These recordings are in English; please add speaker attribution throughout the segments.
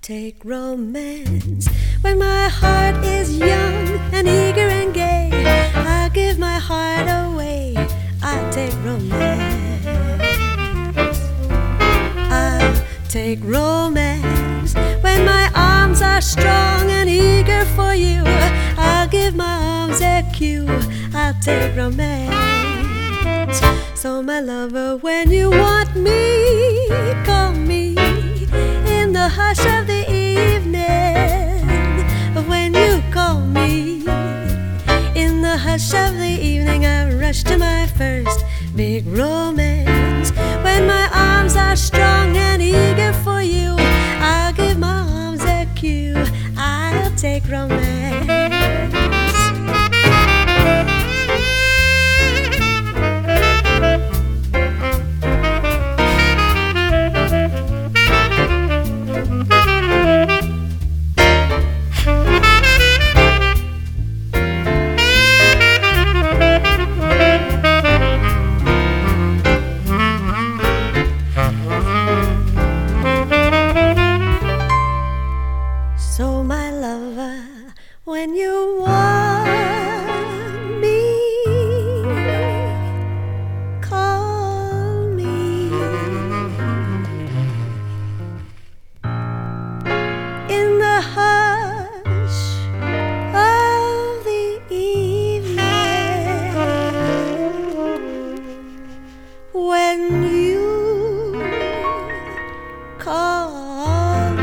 Speaker 1: take romance when my heart is young and eager and gay. I give my heart away. I take romance. I take romance when my arms are strong and eager for you. I'll give my arms a cue. I'll take romance. So my lover, when you want me, call me in the hush of the evening. When you call me in the hush of the evening, I rush to my first big romance. When my arms are strong and eager for you, I'll give my arms a cue. I'll take romance. So my lover, when you want me, call me in the hush of the evening. When you call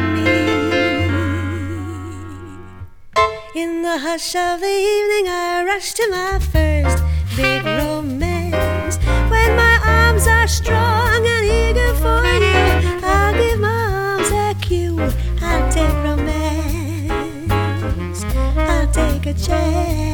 Speaker 1: in the hush of the evening, I rush to my first big romance. When my arms are strong and eager for you, I'll give my arms a cue. I'll take romance. I'll take a chance.